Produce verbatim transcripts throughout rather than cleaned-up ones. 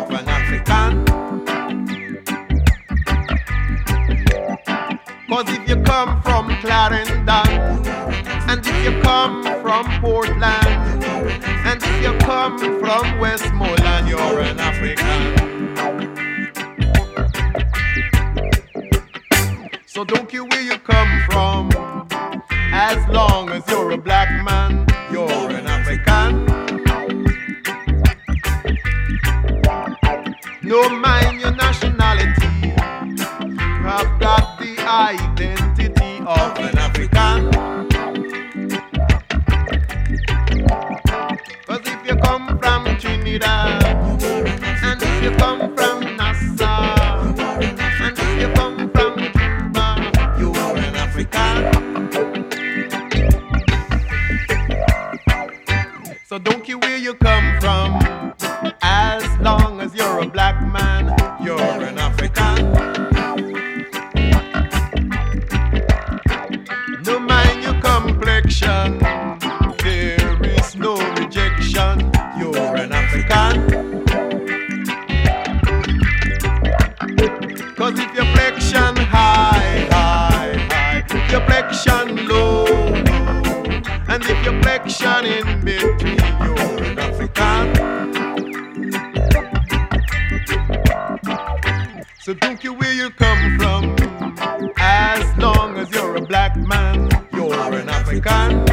of an African. Cause if you come from Clarendon, and if you come from Portland, and if you come from Westmoreland, you're an African. So don't care where you come from, as long as you're a black man, you're an African. No mind your nationality, you have got the identity of an African. Cause if you come from Trinidad, and if you come from Nassau, and if you come from Cuba, you are an African. So don't care where you come from, as long as you're a black man, you're an African. No mind your complexion, there is no rejection, you're an African. Cause if your flexion high, high, high, if your flexion low, low, and if your flexion in between, you're an African. So don't care where you come from, as long as you're a black man, you're an African.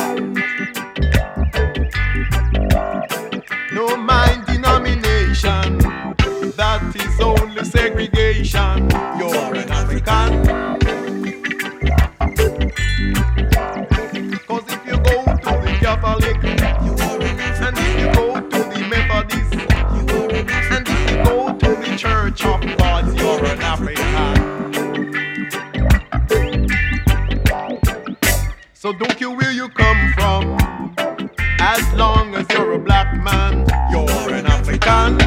No mind denomination, that is only segregation, you're an African. Cause if you go to the Catholic, you are an African. And if you go to the Methodist, you are an African. And if you go to the Church of God, you're an African. So don't care where you come from, as long as you're a black man, you're an African.